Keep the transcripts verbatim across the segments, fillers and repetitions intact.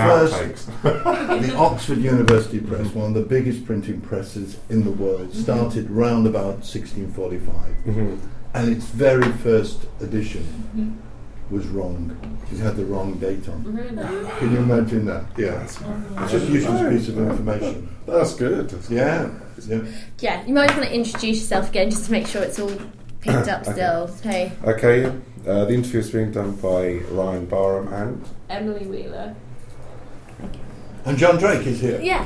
first, the Oxford University Press, one of the biggest printing presses in the world, started mm-hmm. round about sixteen forty-five. Mm-hmm. And its very first edition mm-hmm. was wrong. It had the wrong date on. Really? Can you imagine that? Yeah. It's just a useless piece of information. That's good. That's yeah. good. Yeah. Yeah, you might want to introduce yourself again just to make sure it's all picked up okay. still. Hey. Okay, uh, the interview is being done by Ryan Barham and Emily Wheeler. And John Drake is here. Yeah.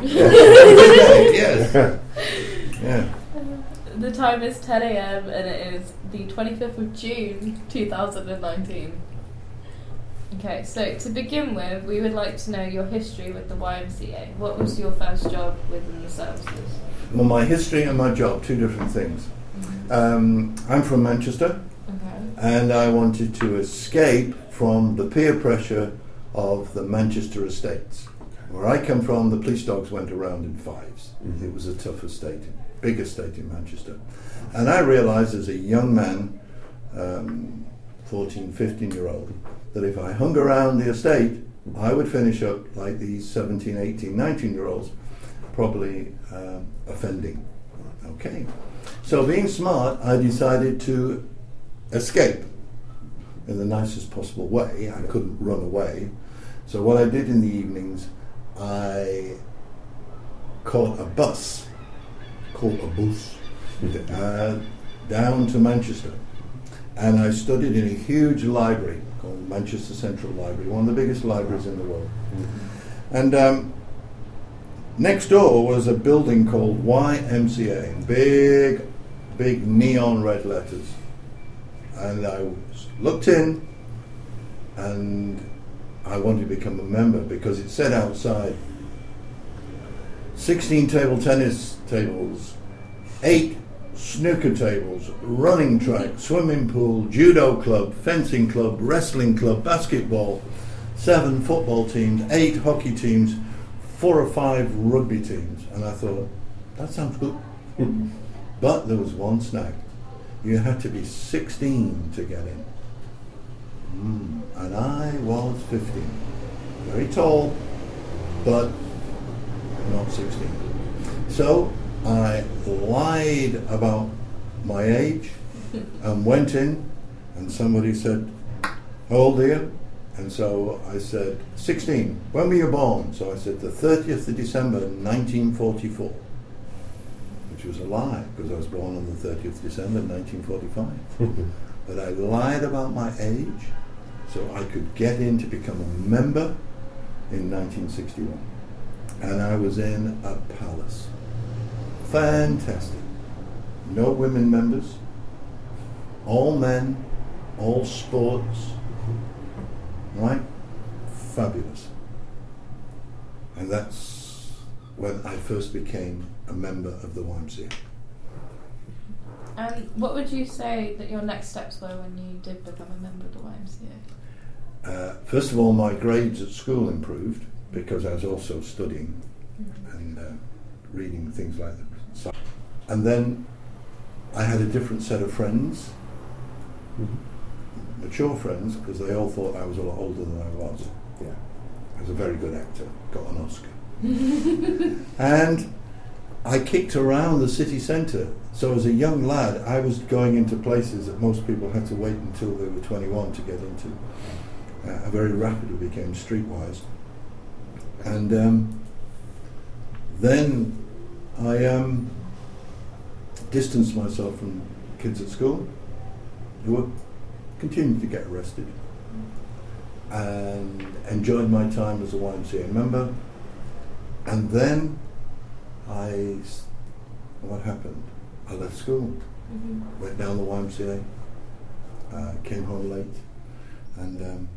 Yes. Yeah. The time is ten a.m. and it is the twenty-fifth of June two thousand nineteen. Okay, so to begin with, we would like to know your history with the Y M C A. What was your first job within the services? Well, my history and my job, two different things. Mm-hmm. Um, I'm from Manchester, okay. and I wanted to escape from the peer pressure of the Manchester estates. Where I come from, the police dogs went around in fives. Mm-hmm. It was a tough estate, big estate in Manchester. And I realised as a young man, um, fourteen, fifteen year old, that if I hung around the estate, I would finish up like these seventeen, eighteen, nineteen year olds, probably uh, offending. Okay. So being smart, I decided to escape in the nicest possible way. I couldn't run away. So what I did in the evenings, I caught a bus, caught a bus, uh, down to Manchester. And I studied in a huge library called Manchester Central Library, one of the biggest libraries in the world. Mm-hmm. And um, next door was a building called Y M C A, in big, big neon red letters. And I looked in, and I wanted to become a member because it said outside sixteen table tennis tables, eight snooker tables, running track, swimming pool, judo club, fencing club, wrestling club, basketball, seven football teams, eight hockey teams, four or five rugby teams. And I thought, that sounds good. But there was one snag. You had to be sixteen to get in. Mm. And I was fifteen. Very tall, but not sixteen. So I lied about my age and went in, and somebody said, how old are you? And so I said, sixteen. When were you born? So I said, the thirtieth of December, nineteen forty-four. Which was a lie, because I was born on the thirtieth of December, nineteen forty-five. But I lied about my age, so I could get in to become a member in nineteen sixty-one. And I was in a palace. Fantastic. No women members. All men. All sports. Right? Fabulous. And that's when I first became a member of the Y M C A. And what would you say that your next steps were when you did become a member of the Y M C A? Uh, first of all, my grades at school improved because I was also studying mm-hmm. and uh, reading things like that. And then I had a different set of friends, mm-hmm. mature friends, because they all thought I was a lot older than I was. Yeah, I was a very good actor, got an Oscar. And I kicked around the city centre. So as a young lad, I was going into places that most people had to wait until they were twenty-one to get into. Uh, I very rapidly became streetwise. And um, then I um, distanced myself from kids at school who were continuing to get arrested, and enjoyed my time as a Y M C A member. And then I, what happened? I left school, mm-hmm. went down the Y M C A, uh, came home late, and um,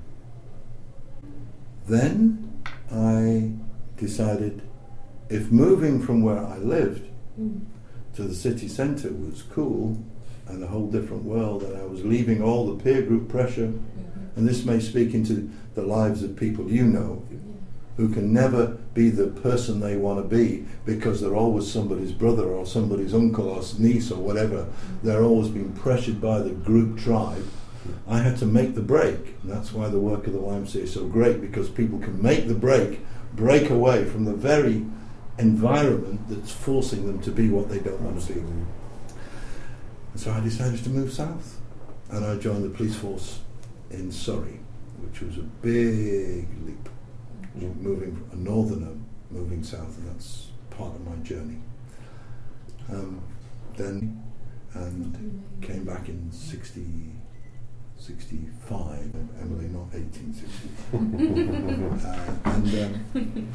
then I decided if moving from where I lived mm. to the city centre was cool and a whole different world, and I was leaving all the peer group pressure, mm-hmm. and this may speak into the lives of people you know, yeah. who can never be the person they want to be because they're always somebody's brother or somebody's uncle or niece or whatever. Mm-hmm. They're always being pressured by the group tribe. I had to make the break, and that's why the work of the Y M C A is so great, because people can make the break, break away from the very environment that's forcing them to be what they don't want to be. And so I decided to move south, and I joined the police force in Surrey, which was a big leap, moving a northerner, moving south, and that's part of my journey. Um, then, and came back in sixty, sixty-five, Emily, not eighteen sixty. uh, and, um,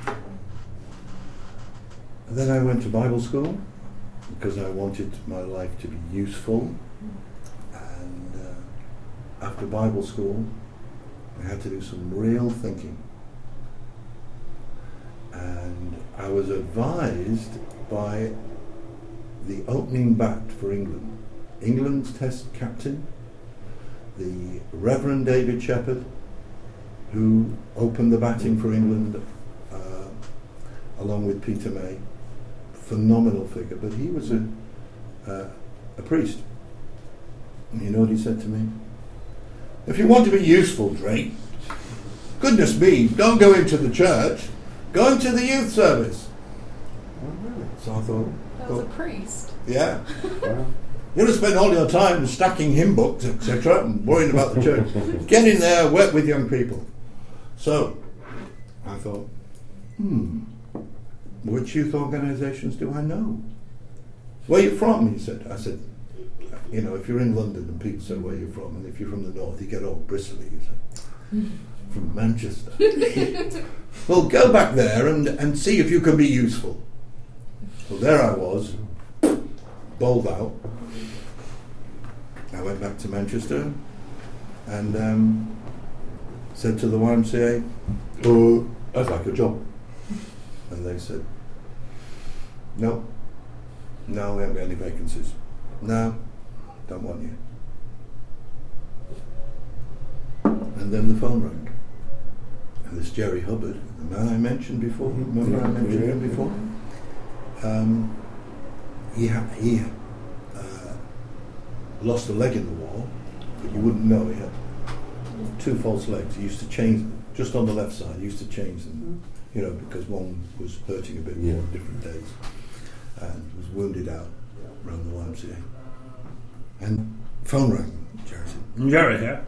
and then I went to Bible school because I wanted my life to be useful. And uh, after Bible school, I had to do some real thinking. And I was advised by the opening bat for England, England's Test captain, the Reverend David Shepherd, who opened the batting for England uh, along with Peter May. Phenomenal figure, but he was a uh, a priest. And you know what he said to me? If you want to be useful, Drake, goodness me, don't go into the church, go into the youth service. Oh, really? So I thought, That was oh, a priest. yeah, Wow. you don't spend all your time stacking hymn books, et cetera, and worrying about the church. Get in there, work with young people. So I thought, hmm, which youth organisations do I know? Where are you from? He said. I said, you know, if you're in London and people say where you're from, and if you're from the north, you get all bristly. You say, from Manchester. Well, go back there and, and see if you can be useful. Well, there I was, bowled out. I went back to Manchester and um, said to the Y M C A, oh, I'd like a job. And they said, no, no, we haven't got any vacancies. No, don't want you. And then the phone rang. And this Jerry Hubbard, the man I mentioned before, remember I mentioned him before? Um, he ha- he uh, lost a leg in the war, but you wouldn't know. He had two false legs. He used to change them, just on the left side, he used to change them. You know, because one was hurting a bit more Yeah. on different days, and was wounded out around the Y M C A. And phone rang. Jerry said, Jerry here.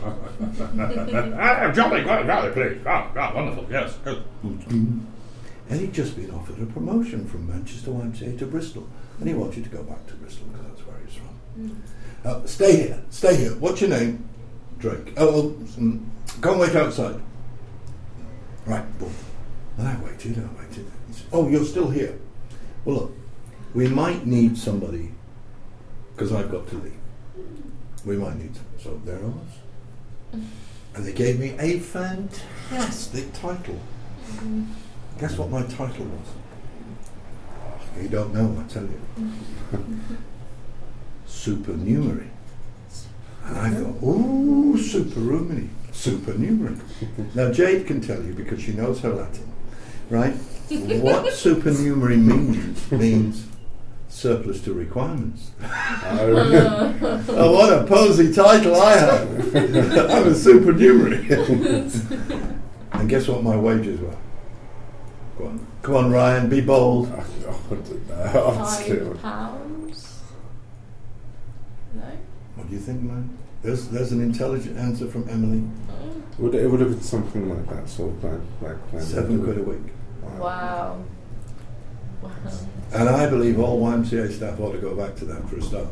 Ah, Jolly, quite jolly, please. Ah, ah, wonderful, yes, good. and he'd just been offered a promotion from Manchester Y M C A to Bristol, and he wanted to go back to Bristol because that's where he's from. Uh, stay here, stay here. What's your name? Drake. Oh, well, mm, go and wait outside. Right, boom. And I waited, I waited. He said, oh, you're still here. Well, look, we might need somebody, because I've got to leave. We might need some. So there I was. And they gave me a fantastic title. Guess what my title was? You don't know, I tell you. Supernumerary. And I thought, ooh, supernumerary. Supernumerary. Now Jade can tell you, because she knows her Latin, right? What supernumerary means means surplus to requirements. Oh, what a posy title I have! I'm a supernumerary. And guess what my wages were? Go on, come on, Ryan, be bold. I don't know. honestly. Five pounds? No? What do you think, man? There's there's an intelligent answer from Emily. Would it, it would have been something like that sort of plan, like plan. Seven quid a week. Wow. Wow. And I believe all Y M C A staff ought to go back to that for a start.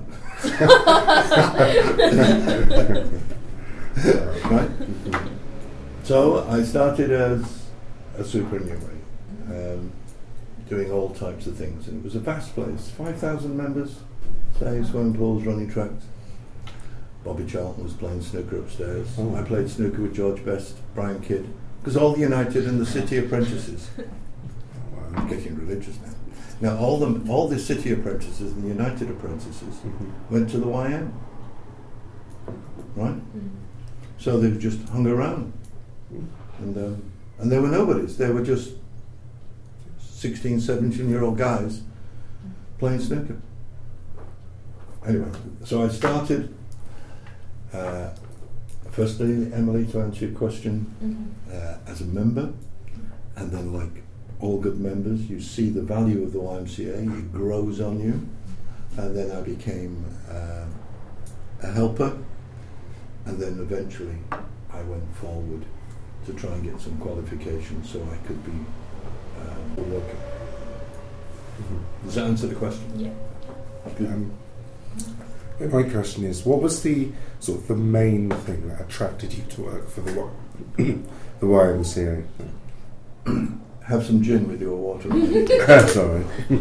Right? So I started as a supernumerary, um, doing all types of things, and it was a vast place. Five thousand members, say swimming pools, running tracks. Bobby Charlton was playing snooker upstairs. Oh. I played snooker with George Best, Brian Kidd, because all the United and the City apprentices. I'm getting religious now. Now all the all the City apprentices and the United apprentices Mhm. went to the Y M, right? So they just hung around, and um, and they were nobodies. They were just sixteen, seventeen year old guys playing snooker. Anyway, so I started Uh, firstly, Emily, to answer your question, Mhm. uh, as a member, and then like all good members, you see the value of the Y M C A, it grows on you, and then I became uh, a helper, and then eventually I went forward to try and get some qualifications so I could be um, a worker. Does that answer the question? Yeah. Good. Um, my question is, what was the sort of the main thing that attracted you to work for the Y- the Y M C A? Have some gin with your water. Sorry.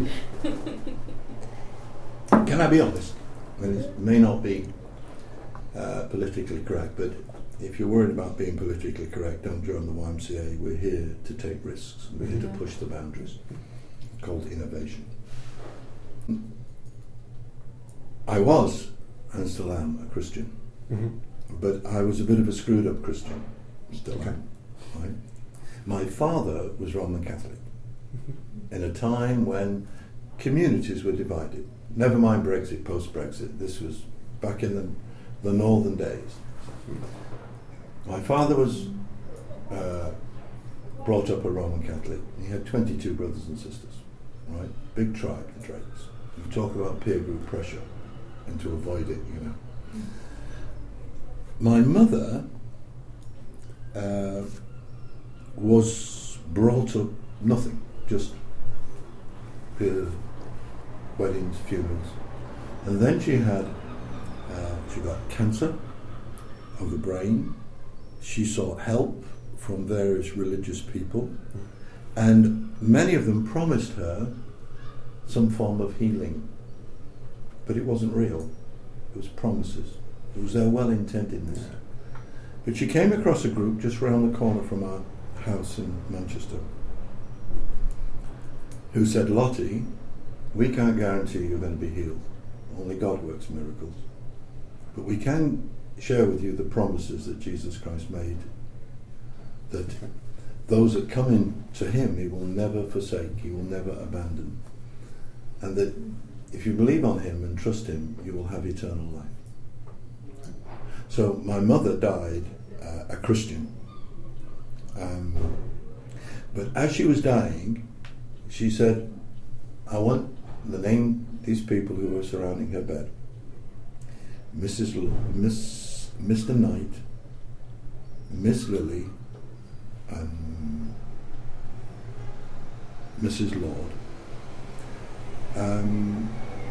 Can I be honest? And it may not be uh, politically correct, but if you're worried about being politically correct, don't join the Y M C A. We're here to take risks. We're here to Yeah. push the boundaries. It's called innovation. I was, and still am, a Christian. Mm-hmm. But I was a bit of a screwed up Christian. Still Okay. am. Right? My father was Roman Catholic in a time when communities were divided. Never mind Brexit, post-Brexit. This was back in the, the northern days. My father was uh, brought up a Roman Catholic. He had twenty-two brothers and sisters. Right? Big tribe, the Drakes. You talk about peer group pressure and to avoid it, you know. My mother uh, was brought up nothing, just peer weddings, funerals, and then she had uh, she got cancer of the brain. She sought help from various religious people, and many of them promised her some form of healing, but it wasn't real. It was promises. It was their well-intendedness. But she came across a group just round the corner from our house in Manchester who said, Lottie, we can't guarantee you're going to be healed. Only God works miracles. But we can share with you the promises that Jesus Christ made, that those that come in to him, he will never forsake, he will never abandon. And that if you believe on him and trust him, you will have eternal life. So my mother died uh, a Christian. Um, but as she was dying, she said, I want the name, these people who were surrounding her bed. Missus L- Miss, Mister Knight, Miss Lily, and Missus Lord. Um,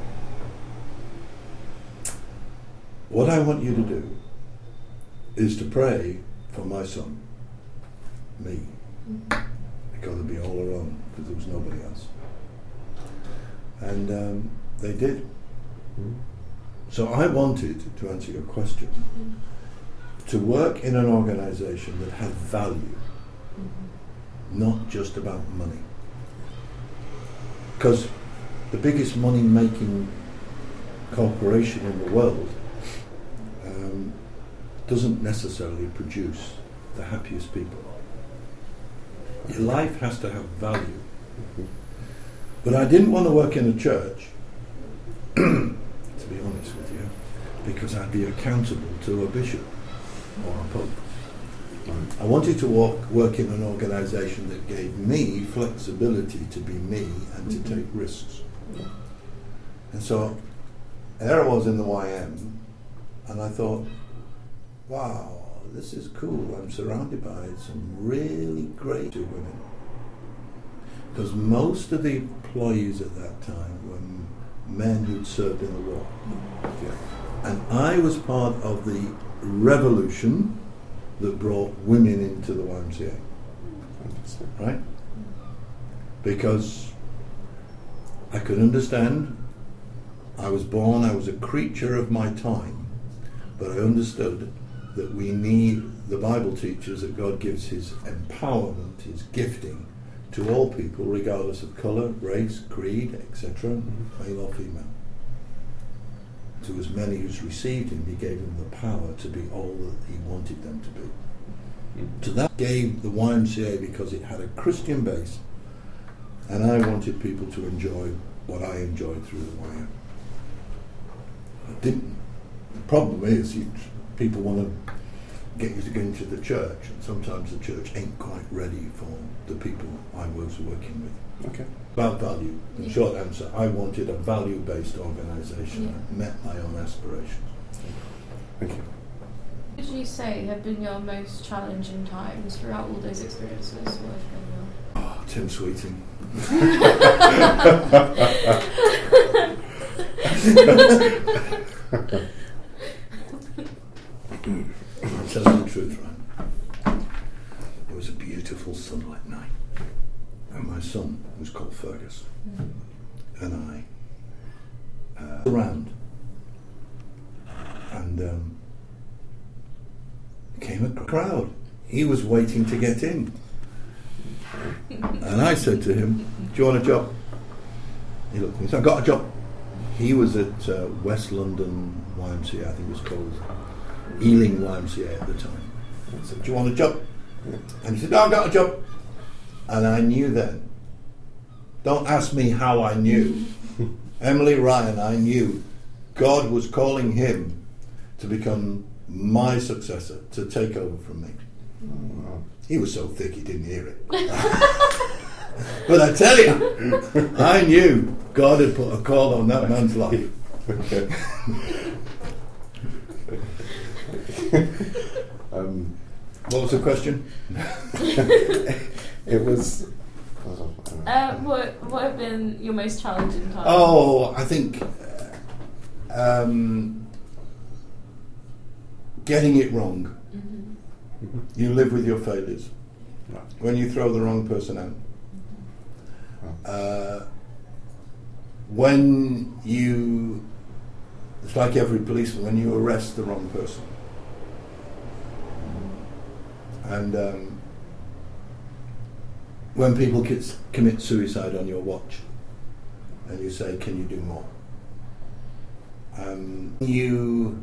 what I want you to do is to pray for my son, me, because I'd be all alone, because there was nobody else. And um, they did. Mm. So I wanted, to answer your question, to work in an organisation that had value, not just about money. Because the biggest money-making corporation in the world um, doesn't necessarily produce the happiest people. Your life has to have value. But I didn't want to work in a church, to be honest with you, because I'd be accountable to a bishop or a pope. I wanted to walk, work in an organisation that gave me flexibility to be me and to take risks. And so there I was in the Y M, and I thought, wow, this is cool. I'm surrounded by some really great women. Because most of the employees at that time were men who'd served in the war. Yeah. And I was part of the revolution that brought women into the Y M C A. Right? Because I could understand, I was born, I was a creature of my time, but I understood that we need, the Bible teaches that God gives his empowerment, his gifting, to all people, regardless of colour, race, creed, et cetera, mm-hmm. male or female. To as many who's received him, he gave them the power to be all that he wanted them to be. Mm-hmm. So that gave the Y M C A, because it had a Christian base, and I wanted people to enjoy what I enjoyed through the Y M. I didn't. The problem is, you, people want to get you to go into the church, and sometimes the church ain't quite ready for the people I was working with. Okay. About value. The Yeah. short answer, I wanted a value-based organisation Yeah. that met my own aspirations. Thank you. What would you say have been your most challenging times throughout all those experiences working in Oh, Tim Sweeting. I'll tell you the truth, right? It was a beautiful sunlight night, and my son, who's called Fergus, and I uh, around, and um, came a crowd. He was waiting to get in, and I said to him, "Do you want a job?" He looked at me and said, "I got a job." He was at uh, West London Y M C A, I think it was called Ealing Y M C A at the time. I said, "Do you want a job?" And he said, "No, I got a job." And I knew then. Don't ask me how I knew. Emily Ryan, I knew God was calling him to become my successor, to take over from me. Oh, He was so thick he didn't hear it. But I tell you, I knew God had put a call on that man's life. okay. um, What was the question? it was. Uh, what what have been your most challenging times? Oh, I think uh, um, getting it wrong. Mhm. You live with your failures. Right. When you throw the wrong person out. Uh, when you, it's like every policeman, when you arrest the wrong person. And um, when people kits, commit suicide on your watch, and you say, "Can you do more?" Um, you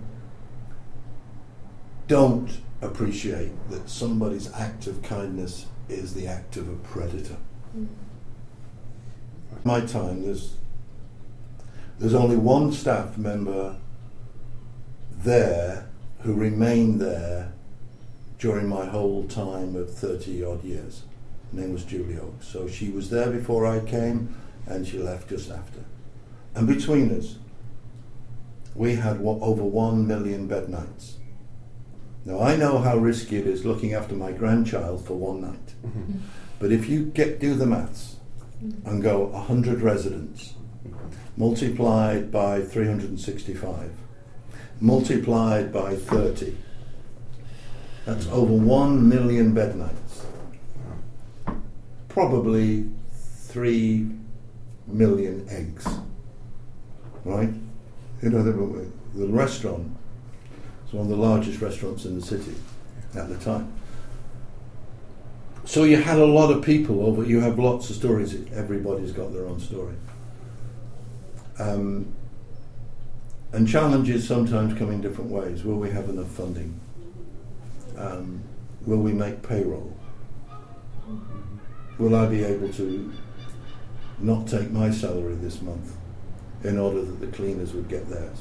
don't appreciate that somebody's act of kindness is the act of a predator. Mm. My time, there's there's only one staff member there who remained there during my whole time of thirty odd years. Her name was Julie Oakes. So she was there before I came, and she left just after. And between us, we had what, over one million bed nights. Now I know how risky it is looking after my grandchild for one night. Mhm. But if you get do the maths and go one hundred residents multiplied by three hundred sixty-five, multiplied by thirty, that's over one million bed nights. Probably three million eggs, right? You know, the, the restaurant was one of the largest restaurants in the city at the time. So you had a lot of people over, you have lots of stories, everybody's got their own story. Um, and challenges sometimes come in different ways. Will we have enough funding? Um, will we make payroll? Will I be able to not take my salary this month in order that the cleaners would get theirs?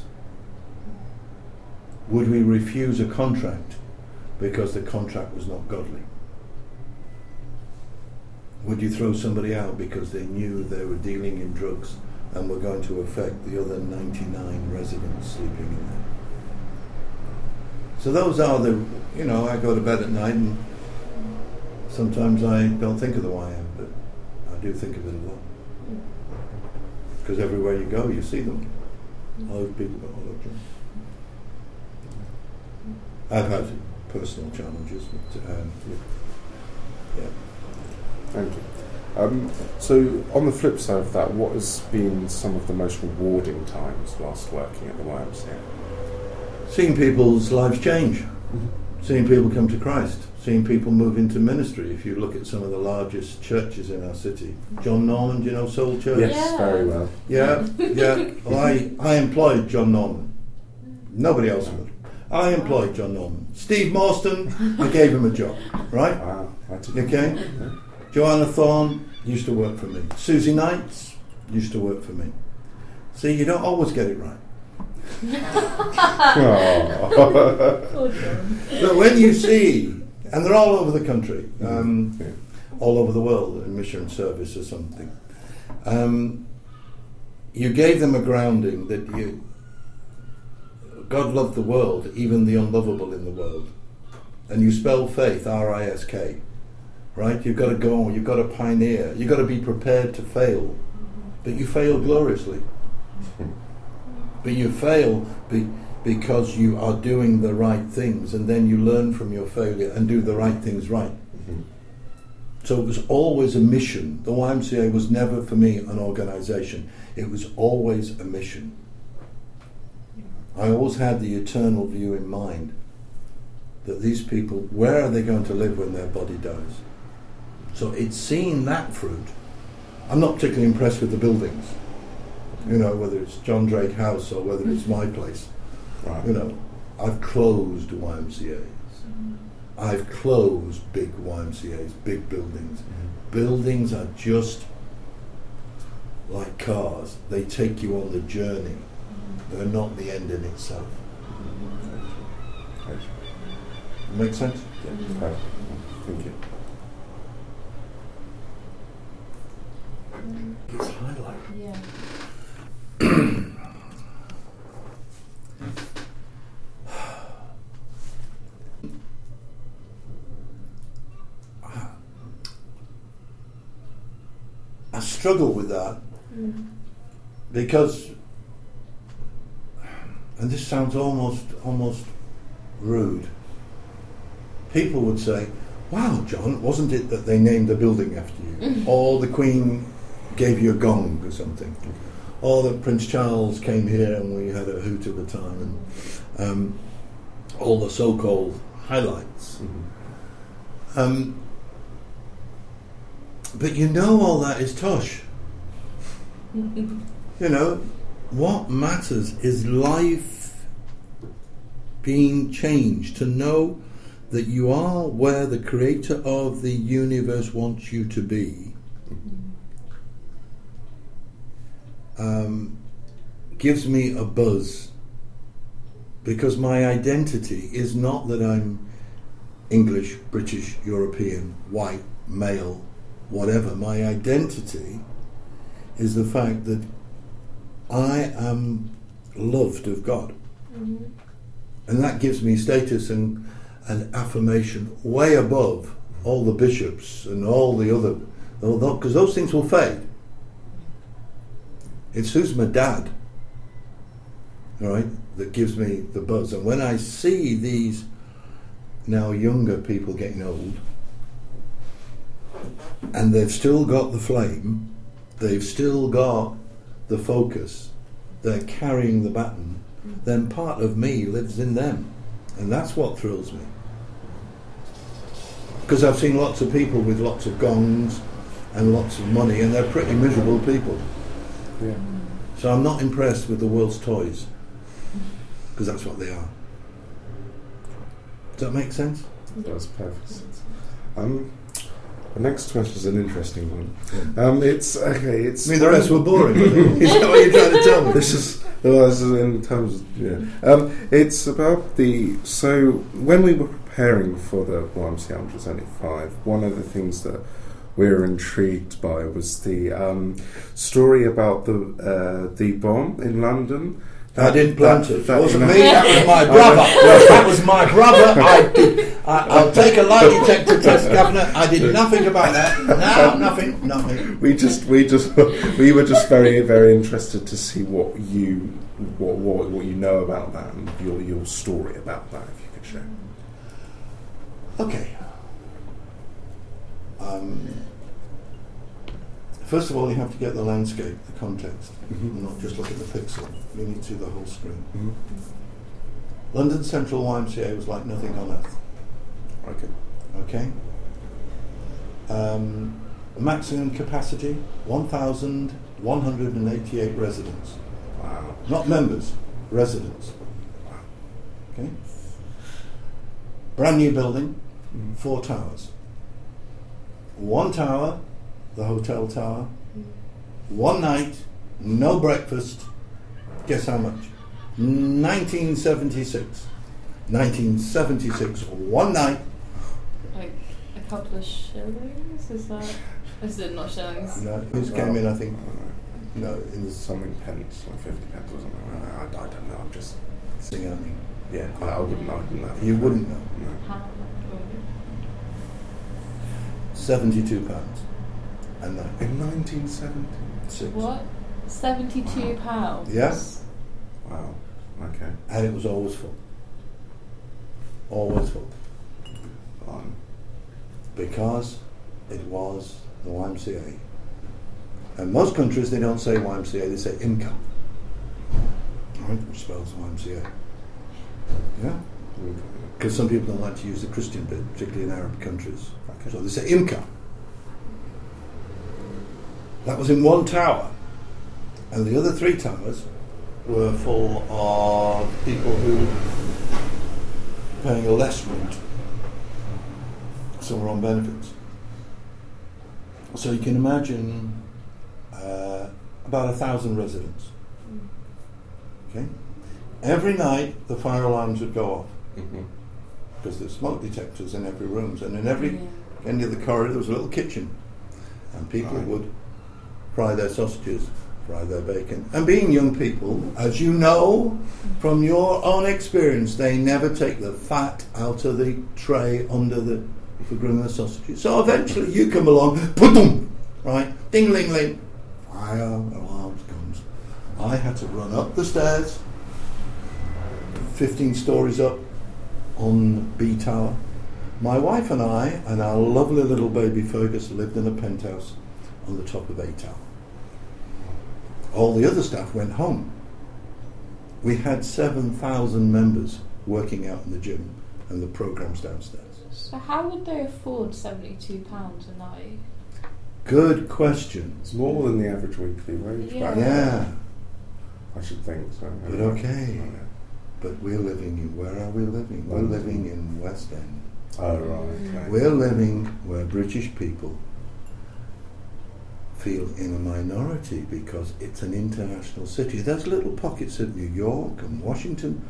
Would we refuse a contract because the contract was not godly? Would you throw somebody out because they knew they were dealing in drugs and were going to affect the other ninety-nine residents sleeping in there? So those are the, you know, I go to bed at night and sometimes I don't think of the Y M, but I do think of it a lot. Because everywhere you go, you see them. All those people got all those jobs. I've had personal challenges, but um, yeah. Thank you. Um, so, on the flip side of that, what has been some of the most rewarding times whilst working at the Y M C A? Seeing people's lives change, seeing people come to Christ, seeing people move into ministry. If you look at some of the largest churches in our city, John Norman, do you know Soul Church? Yes, Yeah. very well. Yeah, yeah. Well, I, I employed John Norman. Nobody else would. I employed John Norman. Steve Morstan, I gave him a job, right? Wow, I didn't Okay. know. Joanna Thorne used to work for me. Susie Knights used to work for me. See, you don't always get it right. Oh. Poor John. But when you see, and they're all over the country, um, Yeah. all over the world in mission service or something, um, you gave them a grounding that you, God loved the world, even the unlovable in the world. And you spell faith, R I S K, right? You've got to go, you've got to pioneer, you've got to be prepared to fail. But you fail gloriously. But you fail be, because you are doing the right things, and then you learn from your failure and do the right things right. Mhm. So it was always a mission. The Y M C A was never for me an organisation. It was always a mission. I always had the eternal view in mind that these people, where are they going to live when their body dies? So it's seeing that fruit. I'm not particularly impressed with the buildings, you know, whether it's John Drake House or whether it's my place. Right. You know, I've closed Y M C As. I've closed big Y M C As, big buildings. Mhm. Buildings are just like cars. They take you on the journey. They're not the end in itself. Right. Make sense? Yeah, perfect. Thank you. It's highlight. Yeah. I struggle with that Mm. because, and this sounds almost almost rude, people would say, wow, John, wasn't it that they named the building after you? Or the Queen gave you a gong or something. Or that Prince Charles came here and we had a hoot at the time, and um, all the so-called highlights. Mhm. Um, but you know all that is tosh. You know, what matters is life being changed, to know that you are where the creator of the universe wants you to be. Um, gives me a buzz, because my identity is not that I'm English, British, European, white, male, whatever. My identity is the fact that I am loved of God. Mm-hmm. And that gives me status and, and affirmation way above all the bishops and all the other, because those things will fade. It's who's my dad, all right, that gives me the buzz. And when I see these now younger people getting old, and they've still got the flame, they've still got the focus, they're carrying the baton, then part of me lives in them. And that's what thrills me. Because I've seen lots of people with lots of gongs and lots of money, and they're pretty miserable people. Yeah. So I'm not impressed with the world's toys, because that's what they are. Does that make sense? That's perfect. Um, the next question is an interesting one. Um, it's okay. It's. I mean, the rest were boring. Is that what you're trying to tell me? This is. Well, this is in terms. Of, yeah. Um, it's about the. So when we were preparing for the Y M C A one seventy-five, one of the things that we were intrigued by was the um, story about the uh, the bomb in London. I didn't plant that, it. That, It wasn't you know, me. That was my brother. That was my brother. I did. I, I'll take a lie detector test, Governor. I did nothing about that. No, nothing, nothing. We just, we just, we were just very, very interested to see what you, what, what, what you know about that and your your story about that, if you could share. Okay. Um, first of all, you have to get the landscape, the context, Mhm. and not just look at the pixel. You need to see the whole screen. Mm-hmm. London Central Y M C A was like nothing on earth. Okay. Okay. Um, maximum capacity one thousand one hundred eighty-eight residents. Wow. Not members, residents. Okay. Brand new building, Mhm. four towers. One tower, the hotel tower. One night, no breakfast. Guess how much? nineteen seventy-six. nineteen seventy-six, one night. Like a couple of shillings? Is that? Is it not shillings? No, this came in, I think, no, in the Something pence, like fifty pence or something. I, I, I don't know. I'm just thing, I mean. yeah. I, I wouldn't know. I wouldn't know. You wouldn't know. No. How? seventy-two pounds. And that. In nineteen seventy. Six. What? Seventy-two pounds. Yeah. Wow. Okay. And it was always full. Always full. Um, Because it was the Y M C A. And most countries, they don't say Y M C A, they say IMCA. Right, which spells Y M C A. Yeah? Because some people don't like to use the Christian bit, particularly in Arab countries. Okay. So they say IMCA. That was in one tower. And the other three towers were full of people who were paying a less rent. Some were on benefits. So you can imagine uh, about a thousand residents. Okay? Every night the fire alarms would go off mhm. because there's smoke detectors in every room, and in every Yeah. end of the corridor there was a little kitchen, and people Right. would fry their sausages, fry their bacon. And being young people, as you know from your own experience, they never take the fat out of the tray under the for grilling the sausages. So eventually you come along, put-dum, right, ding-ling-ling, fire alarms comes. I had to run up the stairs, fifteen stories up on B Tower. My wife and I and our lovely little baby Fergus lived in a penthouse on the top of A Tower. All the other staff went home. We had seven thousand members working out in the gym and the programmes downstairs. So how would they afford seventy-two pounds a night? Good question. It's more than the average weekly wage. Yeah. back Yeah, then, I should think so. but okay. But we're living in, where are we living? We're London. living in West End. Oh right. Okay. We're living where British people feel in a minority because it's an international city. There's little pockets of New York and Washington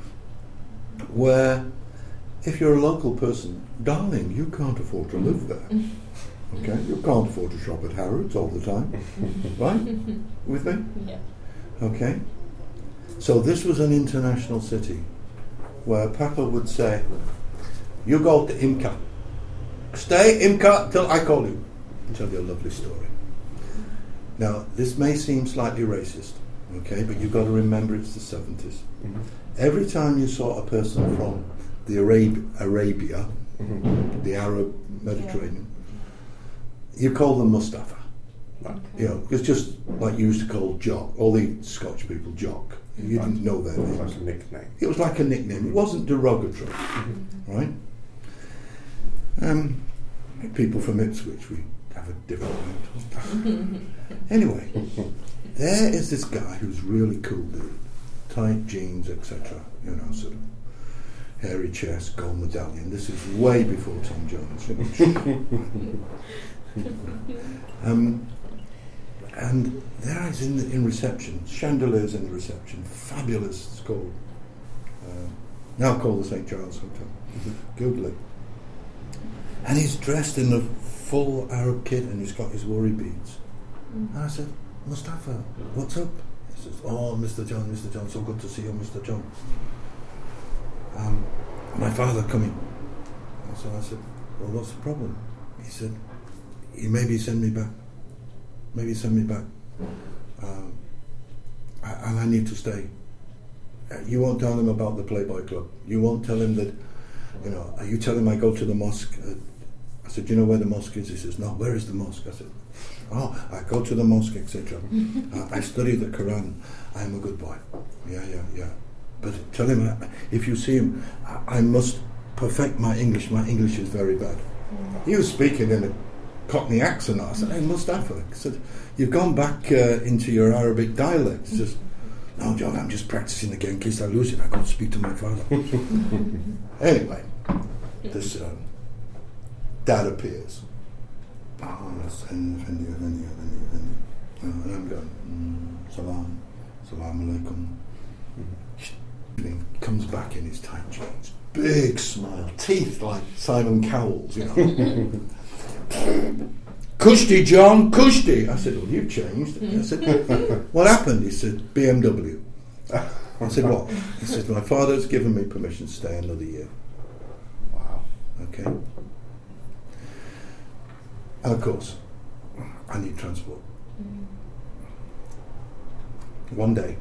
where if you're a local person, darling, you can't afford to live there. Okay? You can't afford to shop at Harrods all the time. Right? With me? Yeah. Okay? So this was an international city where Papa would say, you go to IMCA. Stay IMCA till I call you. I'll tell you a lovely story. Now, this may seem slightly racist, okay, but you've got to remember it's the seventies. Mhm. Every time you saw a person from the Arab- Arabia, Mhm. the Arab Mediterranean, you call them Mustafa. Right. You know, it's just like you used to call Jock, all the Scotch people Jock. You Right. didn't know their It's names. like a nickname. It was like a nickname. It wasn't derogatory, right? Um, people from Ipswich, we have a different way of talking. Anyway, there is this guy who's really cool, dude. Tight jeans, et cetera. You know, sort of hairy chest, gold medallion. This is way before Tom Jones. You know. um, and there he's in, the, in reception. Chandeliers in the reception. Fabulous. It's called. Uh, now called the Saint Giles Hotel. Google it. And he's dressed in a full Arab kit and he's got his worry beads. And I said, Mustafa, what's up? He says, oh, Mister John, Mister John, so good to see you, Mister John. Um, my father coming. And so I said, well, what's the problem? He said, he maybe send me back. Maybe send me back. Um, I, and I need to stay. Uh, You won't tell him about the Playboy Club. You won't tell him that, you know, you tell him I go to the mosque. Uh, I said, do you know where the mosque is? He says, no, where is the mosque? I said, oh, I go to the mosque, et cetera. uh, I study the Quran. I am a good boy. Yeah, yeah, yeah. But tell him, uh, if you see him, I, I must perfect my English. My English is very bad. He was speaking in a Cockney accent. I said, hey, Mustafa, I said, you've gone back uh, into your Arabic dialect. He says, no, John, I'm just practicing again in case I lose it. I can't speak to my father. Anyway, this um, dad appears. Oh, yes, and, and, and, and, and, and, and I'm going, mm, salam, salam alaikum. his tight jeans, big smile, teeth like Simon Cowell's, you know. Kushti, John, Kushti. I said, well, you've changed. I said, what happened? He said, B M W. I said, what? He said, my father's given me permission to stay another year. Wow. Okay. And of course, I need transport. One day,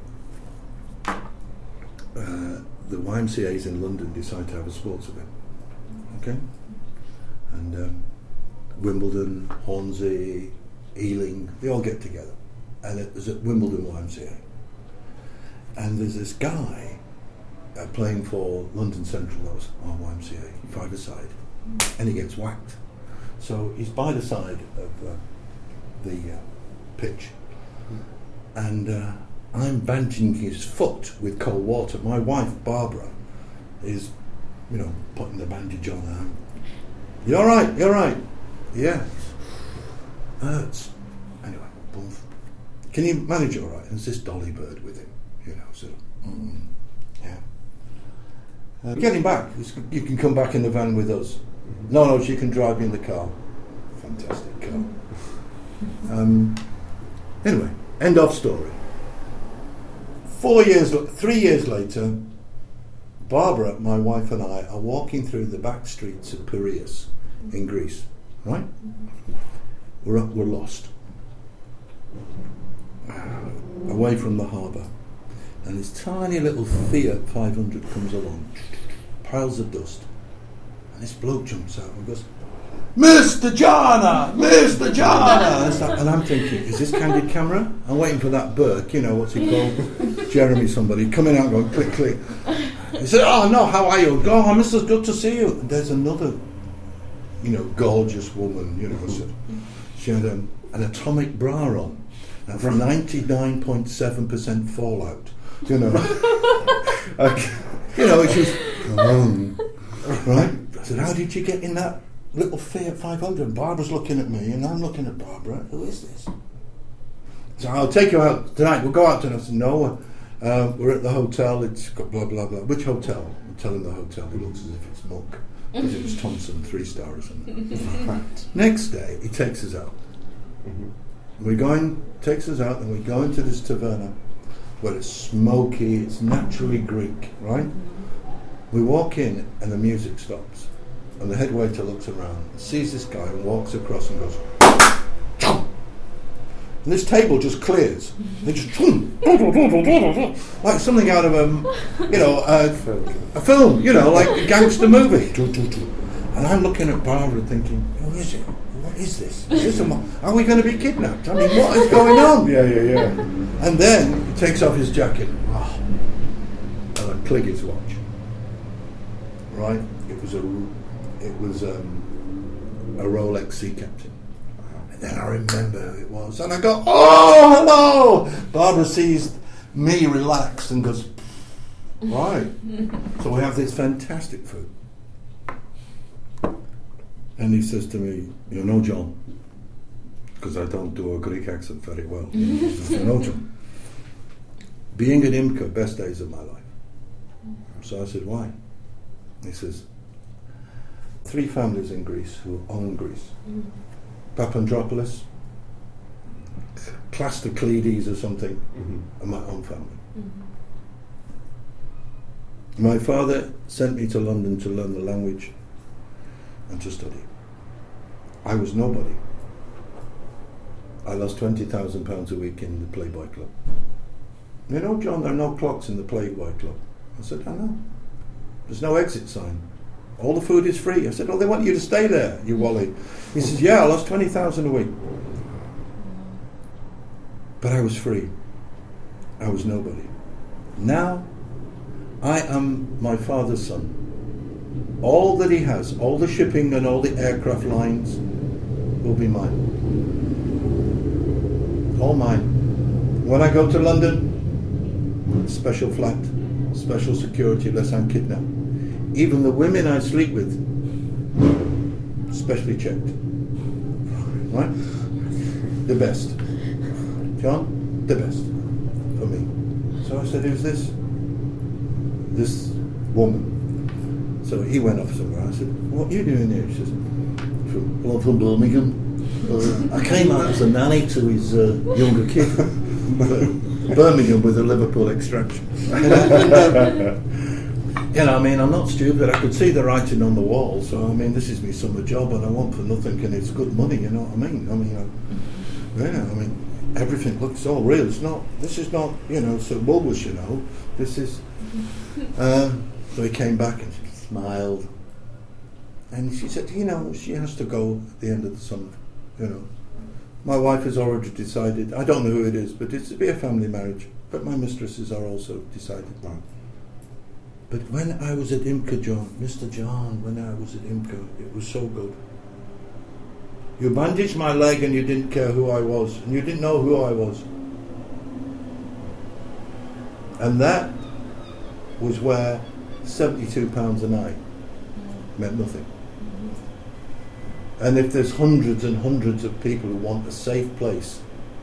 uh, the Y M C As in London decide to have a sports event. Okay? And um, Wimbledon, Hornsey, Ealing, they all get together. And it was at Wimbledon Y M C A. And there's this guy uh, playing for London Central, that was our Y M C A, five-a-side, and he gets whacked. So he's by the side of uh, the uh, pitch, and uh, I'm bandaging his foot with cold water. My wife, Barbara, is, you know, putting the bandage on her. You're all right, you're all right. Yes. Hurts. Anyway, boom. Can you manage all right? And there's this dolly bird with him, you know, so, mm, yeah. Uh, get him back. You can come back in the van with us. No, no, she can drive me in the car. Fantastic car. Um, anyway, end of story. Four years, three years later, Barbara, my wife, and I are walking through the back streets of Piraeus in Greece. Right? We're we're lost, away from the harbour, and this tiny little Fiat five hundred comes along, piles of dust, and this bloke jumps out and goes, Mister Jana, Mister Jana, and, so, and I'm thinking, is this candid camera? I'm waiting for that Burke, you know, what's he called, Jeremy somebody, coming out going click click. He said, oh no, how are you? Go, oh, Mister Good to see you. And there's another, you know, gorgeous woman, you know, so she had um, an atomic bra on, and from ninety-nine point seven percent fallout, you know. Okay. You know, it's just, um, right? I said, how did you get in that little Fiat five hundred? And Barbara's looking at me, and I'm looking at Barbara. Who is this? So I'll take you out tonight. We'll go out tonight. I said, no, uh, we're at the hotel. It's got blah, blah, blah. Which hotel? I'm telling the hotel. It looks as if it's Muck. Because it was Thompson, three star or something. Next day, he takes us out. Mm-hmm. We go in, takes us out, and we go into this taverna where it's smoky, it's naturally Greek, right? We walk in, and the music stops. And the head waiter looks around, sees this guy, and walks across and goes, Chum! And this table just clears. They just, Chum! Like something out of a, you know, a, a film, you know, like a gangster movie. And I'm looking at Barbara thinking, who is it? What is this? Is this a mo- Are we going to be kidnapped? I mean, what is going on? Yeah, yeah, yeah. And then he takes off his jacket. Oh, and I click his watch. Right? It was a, it was um, a Rolex Sea Captain. And then I remember who it was. And I go, oh, hello! Barbara sees me relaxed and goes, right. So we have this fantastic food. And he says to me, you know, John, because I don't do a Greek accent very well. He says, you know, John, being an IMCA, best days of my life. So I said, why? He says, three families in Greece who own Greece. Mm-hmm. Papandropoulos, Clasticledes or something, mm-hmm. and my own family. Mm-hmm. My father sent me to London to learn the language and to study. I was nobody. I lost twenty thousand pounds a week in the Playboy Club. You know, John, there are no clocks in the Playboy Club. I said, I know. There's no exit sign. All the food is free. I said, oh, they want you to stay there, you wally. He says, yeah, I lost twenty thousand a week. But I was free. I was nobody. Now, I am my father's son. All that he has, all the shipping and all the aircraft lines will be mine. All mine. When I go to London, special flat, special security lest I'm kidnapped. Even the women I sleep with, specially checked. Right? The best. John, the best for me. So I said, who's this? This woman. So he went off somewhere. I said, "What are you doing here?" She says, "Well, I'm from Birmingham. Uh, I came out as a nanny to his uh, younger kid." Birmingham with a Liverpool extraction. You know, I mean, I'm not stupid. I could see the writing on the wall. So, I mean, this is my summer job, and I want for nothing, and it's good money. You know what I mean? I mean, I, yeah. I mean, everything looks all real. It's not. This is not. You know, so Woolworths. You know, this is. Uh, so he came back and she smiled, and she said, "You know, she has to go at the end of the summer. You know." My wife has already decided, I don't know who it is, but it's to be a family marriage. But my mistresses are also decided. Right. But when I was at IMCA, John, Mister John, when I was at IMCA, it was so good. You bandaged my leg and you didn't care who I was, and you didn't know who I was. And that was where seventy-two pounds a night meant nothing. And if there's hundreds and hundreds of people who want a safe place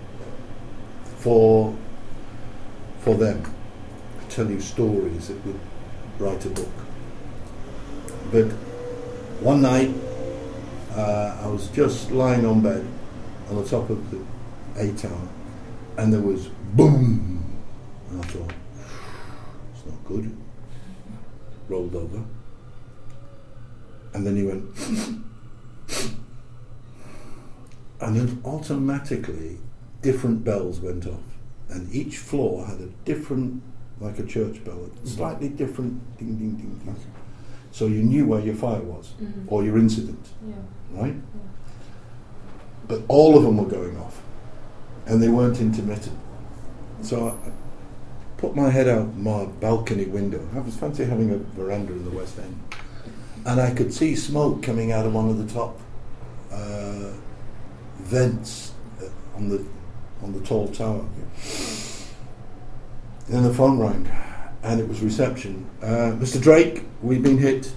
for for them to tell you stories that would write a book. But one night uh, I was just lying on bed on the top of the A tower, and there was boom, and I thought, it's not good. Rolled over, and then he went. And then automatically different bells went off, and each floor had a different, like a church bell, a slightly different ding ding ding ding. So you knew where your fire was, Mhm. or your incident, Yeah. right? But all of them were going off, and they weren't intermittent. So I put my head out my balcony window. I was fancy having a veranda in the West End, and I could see smoke coming out of one of the top uh, vents uh, on the on the tall tower. Then the phone rang, and it was reception. Uh, Mister Drake, we've been hit.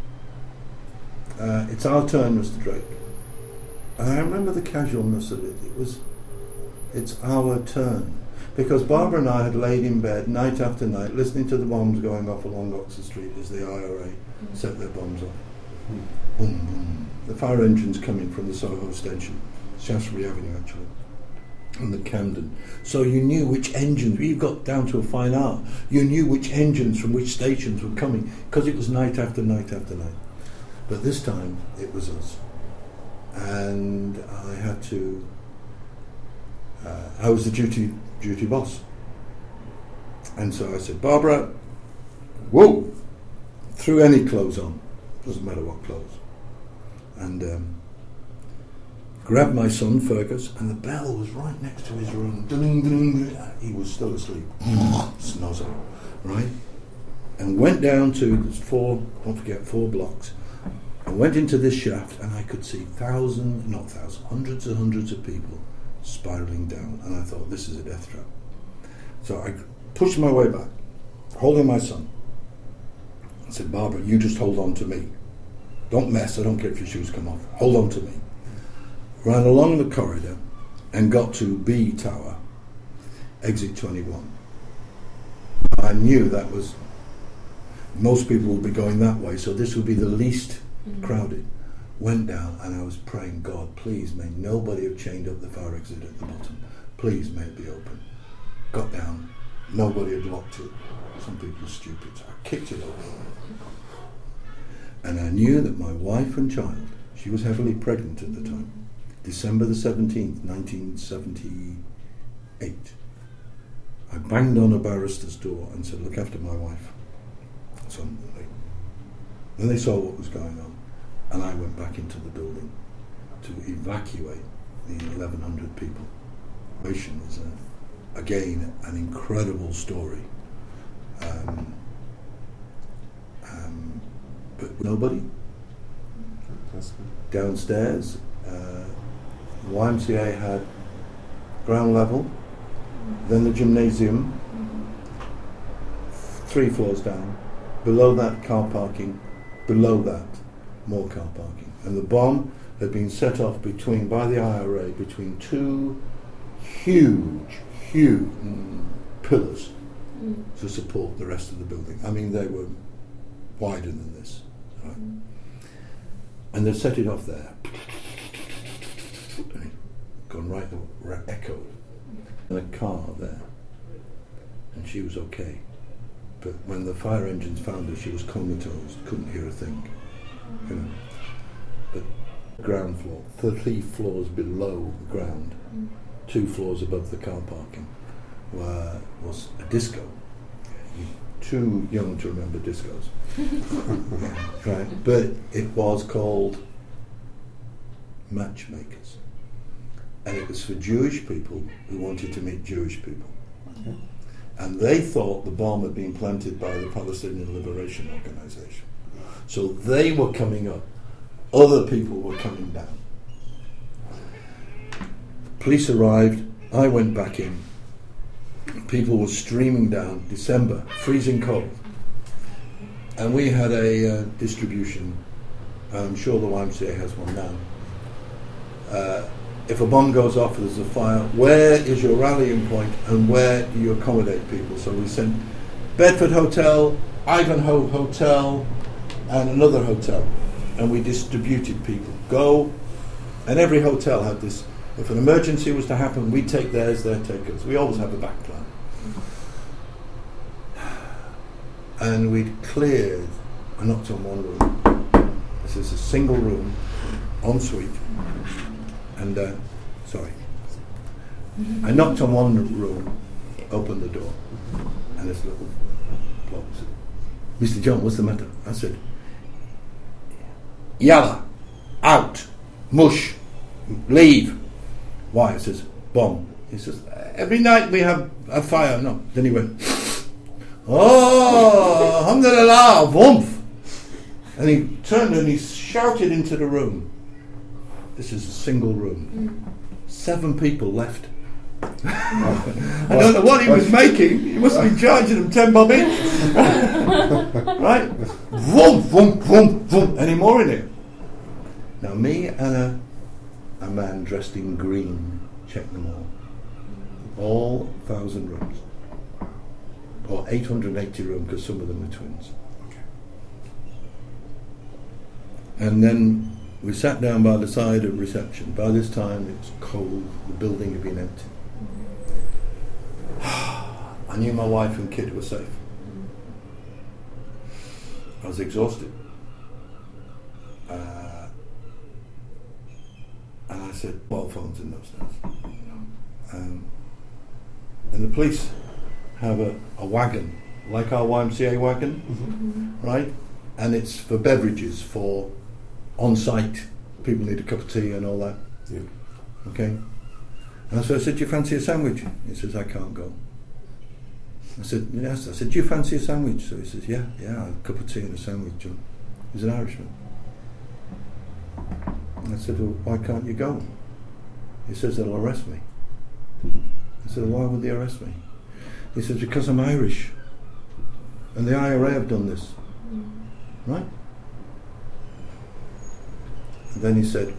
Uh, it's our turn, Mister Drake. And I remember the casualness of it. It was, it's our turn. Because Barbara and I had laid in bed night after night listening to the bombs going off along Oxford Street as the I R A mm. set their bombs off. Mm. Boom, boom. The fire engines coming from the Soho station, Shaftesbury Avenue actually, and the Camden. So you knew which engines, we got down to a fine art, you knew which engines from which stations were coming, because it was night after night after night. But this time it was us. And I had to, uh, I was the duty duty boss. And so I said, Barbara, whoa, threw any clothes on, doesn't matter what clothes. And um, grabbed my son, Fergus, and the bell was right next to his room. Ding, ding, ding. He was still asleep. Snozzo, right? And went down to, there's four, don't forget, four blocks. I went into this shaft, and I could see thousands, not thousands, hundreds and hundreds of people spiraling down. And I thought, this is a death trap. So I pushed my way back, holding my son. I said, Barbara, you just hold on to me. Don't mess, I don't care if your shoes come off. Hold on to me. Ran along the corridor and got to B Tower, exit twenty-one. I knew that was, most people would be going that way, so this would be the least mm-hmm. crowded. Went down and I was praying, God, please may nobody have chained up the fire exit at the bottom. Please may it be open. Got down, nobody had locked it. Some people are stupid, so I kicked it open. And I knew that my wife and child, she was heavily pregnant at the time, December the seventeenth, nineteen seventy-eight. I banged on a barrister's door and said, look after my wife. So then they saw what was going on, and I went back into the building to evacuate the eleven hundred people. It was, uh, again, an incredible story. Um, um, but nobody. Downstairs, uh, the Y M C A had ground level, then the gymnasium, three floors down, below that car parking, below that more car parking. And the bomb had been set off between, by the I R A, between two huge, huge mm, pillars mm. to support the rest of the building. I mean, they were wider than this. Right? And they set it off there. And it gone right, right echoed. And a car there. And she was okay. But when the fire engines found her, she was comatose, couldn't hear a thing. You know. But ground floor, thirty floors below the ground, two floors above the car parking, where was a disco. Too young to remember discos. Right. But it was called Matchmakers. And it was for Jewish people who wanted to meet Jewish people. Okay. And they thought the bomb had been planted by the Palestinian Liberation Organization. So they were coming up. Other people were coming down. Police arrived. I went back in. People were streaming down. December, freezing cold. And we had a uh, distribution. I'm sure the Y M C A has one now. Uh, if a bomb goes off, there's a fire, where is your rallying point and where do you accommodate people? So we sent Bedford Hotel, Ivanhoe Hotel, and another hotel. And we distributed people. Go, and every hotel had this. If an emergency was to happen, we'd take theirs, they'd take us. We always have a back plan. And we'd cleared, I knocked on one room. This is a single room, en suite. And, uh, sorry. I knocked on one room, opened the door, and this little bloke said, Mister John, what's the matter? I said, Yalla, out, mush, leave. Why? I says, bomb. He says, every night we have a fire. No. Then he went, oh, alhamdulillah, wumph. And he turned and he shouted into the room. This is a single room. Mm. Seven people left. I don't know what he was making. He must have been charging them ten bob each. Right? Vroom, vroom, vroom, vroom. Any more in it? Now me and a, a man dressed in green checked them all. All thousand rooms. Or eight hundred eighty rooms, because some of them are twins. And then we sat down by the side of reception. By this time it was cold, the building had been empty. I knew my wife and kid were safe. I was exhausted. Uh, and I said, mobile phones in those days. Um, and the police have a, a wagon, like our Y M C A wagon, mm-hmm. right? And it's for beverages, for on-site, people need a cup of tea and all that. Yeah. Okay? And so I said, do you fancy a sandwich? He says, I can't go. I said, yes. I said, do you fancy a sandwich? So he says, yeah, yeah, a cup of tea and a sandwich, John. He's an Irishman. And I said, well, why can't you go? He says, they'll arrest me. I said, well, why would they arrest me? He says, because I'm Irish. And the I R A have done this. Right? And then he said,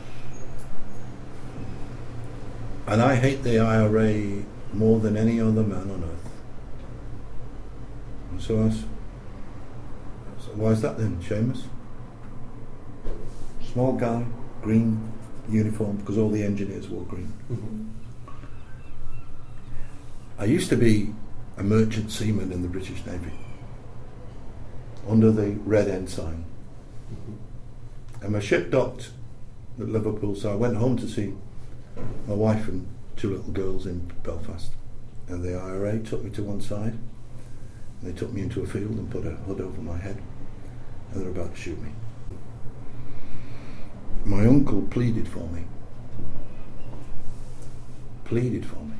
and I hate the I R A more than any other man on earth. And so I said, so why is that then, Seamus? Small guy, green uniform, because all the engineers wore green. Mm-hmm. I used to be a merchant seaman in the British Navy, under the red ensign. Mm-hmm. And my ship docked at Liverpool, so I went home to see my wife and two little girls in Belfast. And the I R A took me to one side, and they took me into a field and put a hood over my head, and they were about to shoot me. My uncle pleaded for me. Pleaded for me.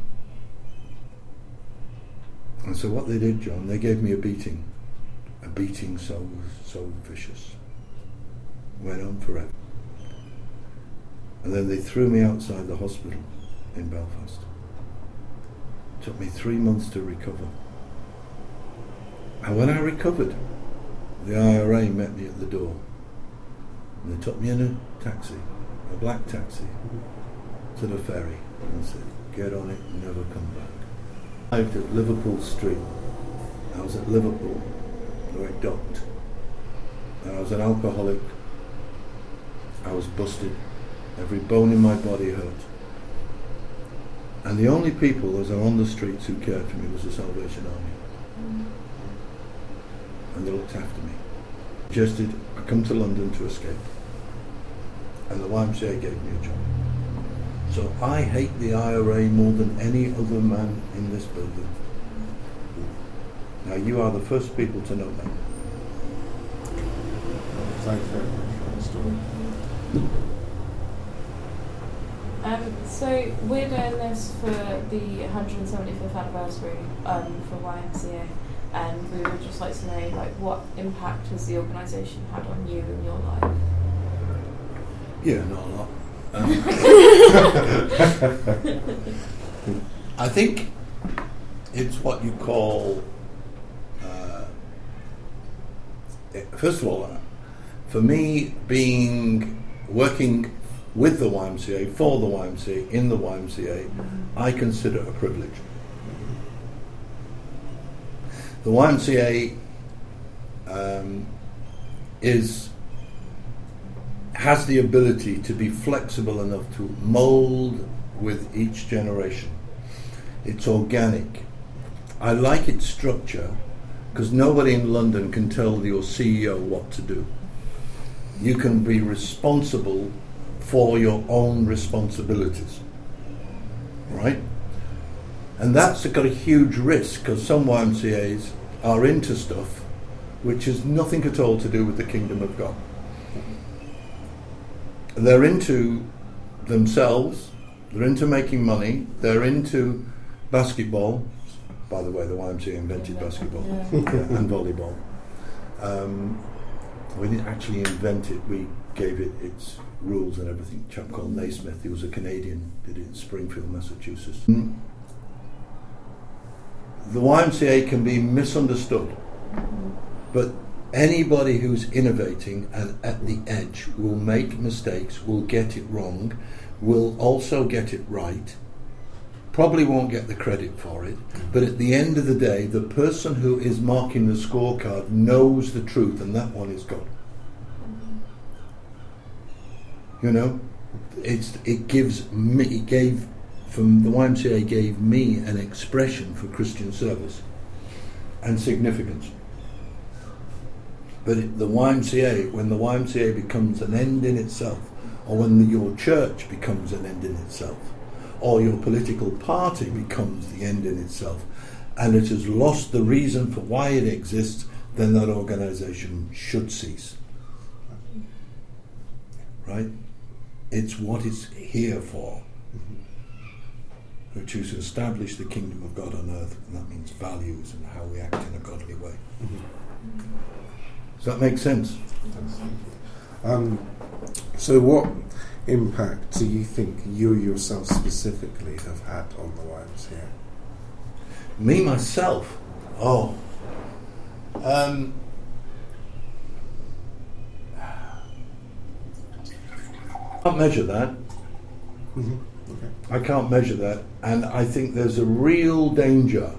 And so what they did, John, they gave me a beating. A beating so, so vicious. Went on forever. And then they threw me outside the hospital in Belfast. It took me three months to recover. And when I recovered, the I R A met me at the door. And they took me in a taxi, a black taxi, to the ferry. And said, get on it and never come back. I arrived at Liverpool Street. I was at Liverpool, where it docked. and I was an alcoholic. I was busted. Every bone in my body hurt. And the only people as are on the streets who cared for me was the Salvation Army. And they looked after me. Suggested I come to London to escape. And the Y M C A gave me a job. So I hate the I R A more than any other man in this building. Now you are the first people to know that. Thank you very much for the story. Um, so we're doing this for the one hundred seventy-fifth anniversary um, for Y M C A, and we would just like to know, like, what impact has the organisation had on you and your life? Yeah, not a lot. Um, I think it's what you call, uh, first of all, for me, being working with the Y M C A, for the Y M C A, in the Y M C A, I consider a privilege. The Y M C A um, is has the ability to be flexible enough to mould with each generation. It's organic. I like its structure because nobody in London can tell your C E O what to do. You can be responsible for your own responsibilities, right? And that's got a huge risk because some Y M C As are into stuff which has nothing at all to do with the kingdom of God. They're into themselves, they're into making money, they're into basketball. By the way, the Y M C A invented basketball Yeah. yeah, and volleyball. Um, we didn't actually invent it, we gave it its rules and everything. A chap called Naismith, he was a Canadian, did it in Springfield, Massachusetts. Mm. The Y M C A can be misunderstood, but anybody who's innovating and at the edge will make mistakes, will get it wrong, will also get it right, probably won't get the credit for it, but at the end of the day, the person who is marking the scorecard knows the truth, and that one is God. You know, it's it gives me, it gave, from the Y M C A gave me an expression for Christian service and significance. But it, the Y M C A, when the Y M C A becomes an end in itself, or when the, your church becomes an end in itself, or your political party becomes the end in itself, and it has lost the reason for why it exists, then that organisation should cease. Right? It's what it's here for, which is to establish the kingdom of God on earth, and that means values and how we act in a godly way. Does that make sense? Um, so what impact do you think you yourself specifically have had on the Y M C A? Me, myself? Oh. Um, I can't measure that. Mm-hmm. Okay. I can't measure that. And I think there's a real danger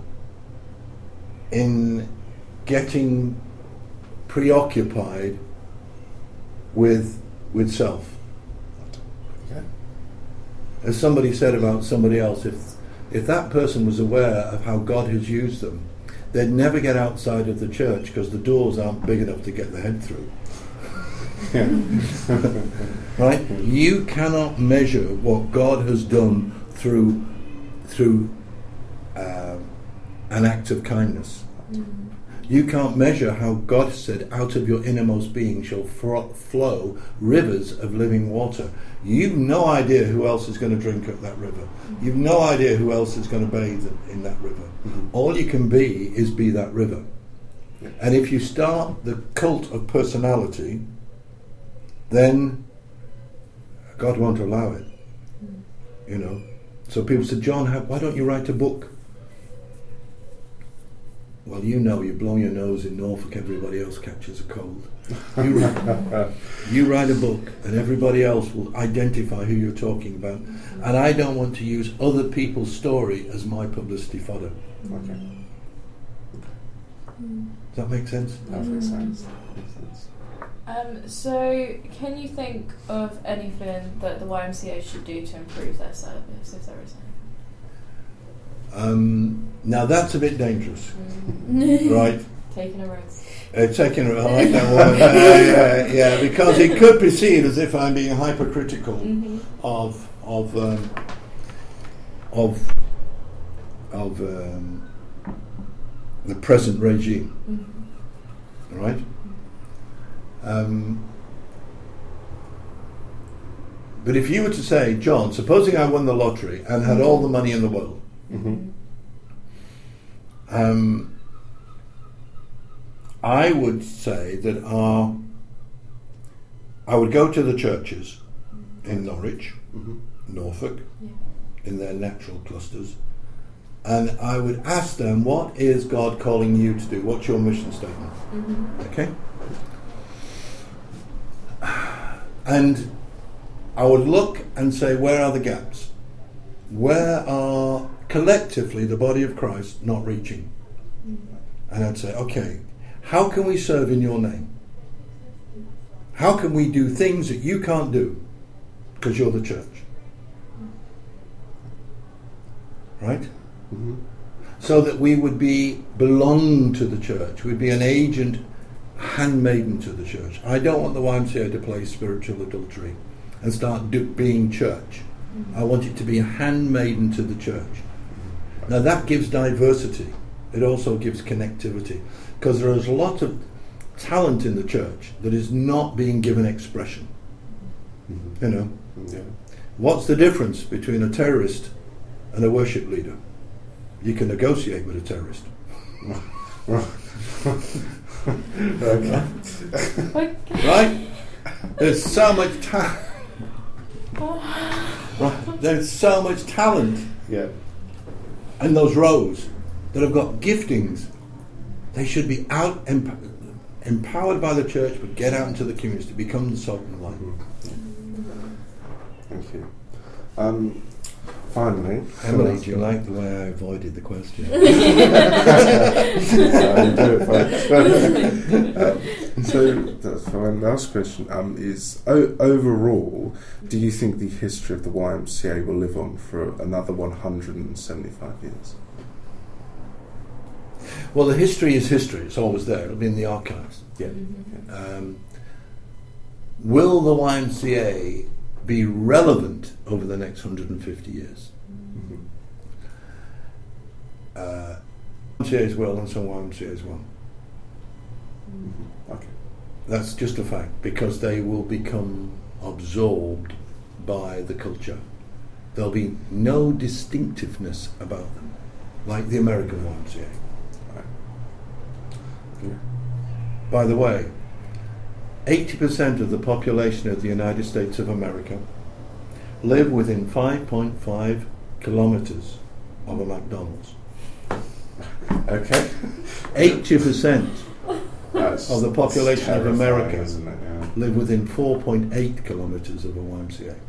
in getting preoccupied with with self. Okay. As somebody said about somebody else, if if that person was aware of how God has used them, they'd never get outside of the church because the doors aren't big enough to get their head through. Yeah. Right? You cannot measure what God has done through through um, an act of kindness. Mm. You can't measure how God said, out of your innermost being shall fro- flow rivers of living water. You've no idea who else is going to drink at that river. Mm-hmm. You've no idea who else is going to bathe in that river. Mm-hmm. All you can be is be that river. Yeah. And if you start the cult of personality, then God won't allow it. Mm. You know. So people said, John, how, why don't you write a book? Well, you know, you blow your nose in Norfolk, everybody else catches a cold. You write, you write a book, and everybody else will identify who you're talking about. And I don't want to use other people's story as my publicity fodder. Okay. Does that make sense? That makes sense. Makes sense. Um, so, can you think of anything that the Y M C A should do to improve their service, if there is any? Um, now that's a bit dangerous, right? Taking a risk. Uh, taking, I like that one. Uh, yeah, yeah, because it could be seen as if I'm being hypercritical Mm-hmm. of of um, of of um, the present regime, Mm-hmm. right? Um, but if you were to say, John, supposing I won the lottery and had all the money in the world, Mm-hmm. um, I would say that our I would go to the churches in Norwich, Mm-hmm. Norfolk, Yeah. in their natural clusters, and I would ask them, what is God calling you to do? What's your mission statement? Mm-hmm. Okay? And I would look and say, where are the gaps? Where are collectively the body of Christ not reaching? And I'd say, okay, how can we serve in your name? How can we do things that you can't do because you're the church? Right? Mm-hmm. So that we would be belong to the church. We'd be an agent, handmaiden to the church. I don't want the Y M C A to play spiritual adultery and start do, being church. I want it to be a handmaiden to the church. Now that gives diversity. It also gives connectivity, because there is a lot of talent in the church that is not being given expression. Mm-hmm. You know, Yeah. what's the difference between a terrorist and a worship leader? You can negotiate with a terrorist. Okay. Okay. Right? There's so much talent. Right? There's so much talent Yeah. in those rows that have got giftings. They should be out emp- empowered by the church, but get out into the community to become the salt and light. Thank you. Um, finally, Emily, do you like the way I avoided the question? Uh, you do it fine. uh, so that's fine. Last question um, is: o- overall, do you think the history of the Y M C A will live on for another one hundred seventy-five years? Well, the history is history. It's always there. It'll be in the archives. Yeah. Um, will the Y M C A be relevant over the next one hundred fifty years? Mm-hmm. Uh, Y M C As will, and some Y M C As won't. Mm-hmm. Okay. That's just a fact, because they will become absorbed by the culture. There'll be no distinctiveness about them, like the American Y M C A. Right. Yeah. By the way, eighty percent of the population of the United States of America live within five point five kilometers of a McDonald's. Okay. eighty percent That's, of the population that's of terrifying, America isn't it? Yeah. live within four point eight kilometers of a Y M C A.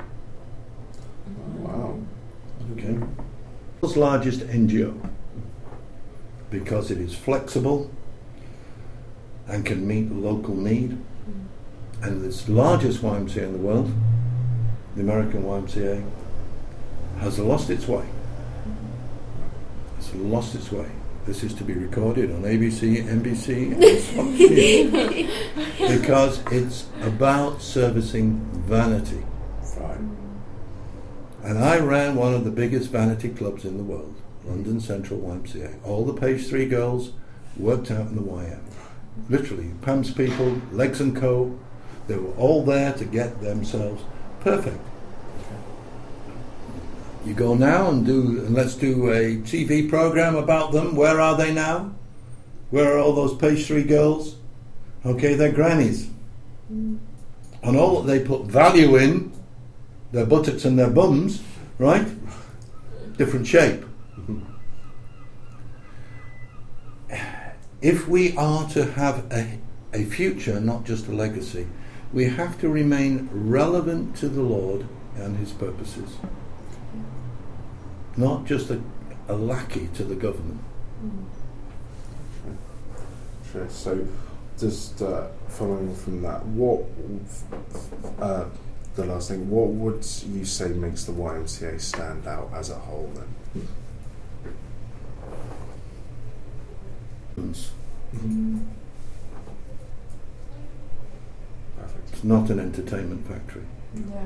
Wow. Okay. World's largest N G O, because it is flexible and can meet local need. And this largest Y M C A in the world, the American Y M C A, has lost its way. It's lost its way. This is to be recorded on A B C, N B C, and Fox News, because it's about servicing vanity. Right. And I ran one of the biggest vanity clubs in the world, London Central Y M C A. All the page three girls worked out in the Y M. Literally, Pam's people, Legs and Co. They were all there to get themselves perfect. You go now and do, and let's do a T V program about them. Where are they now? Where are all those page three girls? Okay, they're grannies. And all that they put value in, their buttocks and their bums, right? Different shape. If we are to have a, a future, not just a legacy, we have to remain relevant to the Lord and His purposes. Not just a, a lackey to the government. Sure. So, just uh, following from that, what uh, the last thing? What would you say makes the Y M C A stand out as a whole? Then. Mm. Perfect. It's not an entertainment factory. Yeah.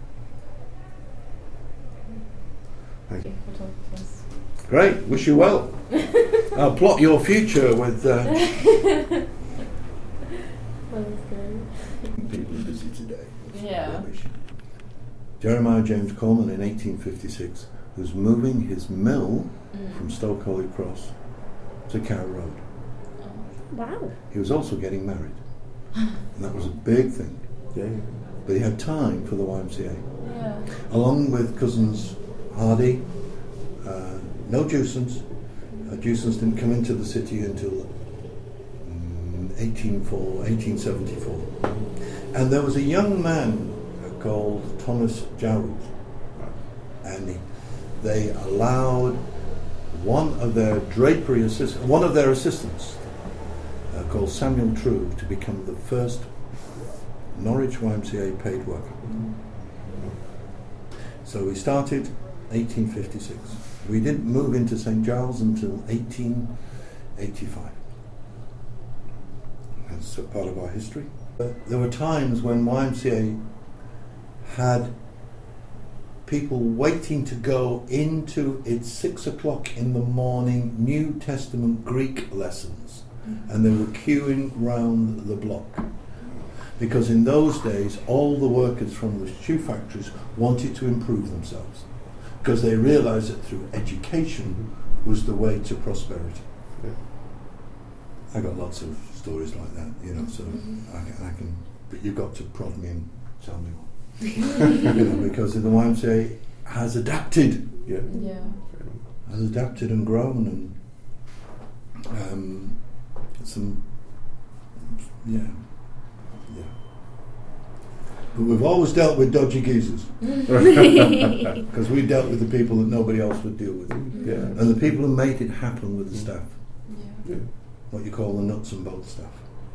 Thank you. For talking to us. Great, wish you well. I'll plot your future with uh, That was good. people are busy today. It's Yeah. rubbish. Jeremiah James Coleman in eighteen fifty-six was moving his mill Mm. from Stoke Holy Cross to Carrow Road. Wow. He was also getting married, and that was a big thing. Yeah. But he had time for the Y M C A, Yeah. along with cousins Hardy, uh, no Jewsons. Uh, Jewsons didn't come into the city until um, eighteen seventy-four. And there was a young man called Thomas Jarrell, and he, they allowed one of their drapery assist, one of their assistants, uh, called Samuel True, to become the first Norwich Y M C A paid worker. So we started eighteen fifty-six. We didn't move into Saint Giles until eighteen eighty-five. That's a part of our history. Uh, there were times when Y M C A had people waiting to go into its six o'clock in the morning New Testament Greek lessons, and they were queuing round the block. Because in those days, all the workers from the shoe factories wanted to improve themselves, because they realised that through education was the way to prosperity. Yeah. I got lots of stories like that, you know, so I, can- I can, but you've got to prod me and tell me one. You know, because the Y M C A has adapted, Yeah. Yeah. has adapted and grown, and um, some, yeah, yeah. But we've always dealt with dodgy geezers, because we dealt with the people that nobody else would deal with, Yeah. and the people who made it happen with the staff, Yeah. Yeah. what you call the nuts and bolts staff.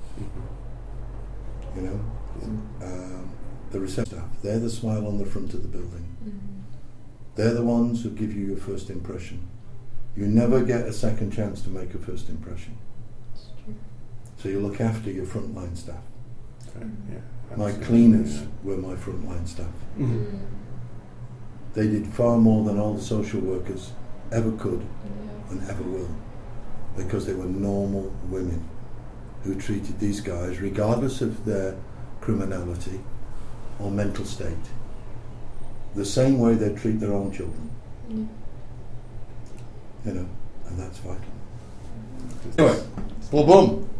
You know, um, the reception staff, they're the smile on the front of the building. Mm. They're the ones who give you your first impression. You never get a second chance to make a first impression. It's true. So you look after your frontline staff. Okay. Yeah. My Absolutely. cleaners Yeah. were my frontline staff. Mhm. Mm. They did far more than all the social workers ever could Yeah. and ever will, because they were normal women who treated these guys, regardless of their criminality or mental state, the same way they treat their own children. Yeah. You know, and that's vital. Anyway, boom boom.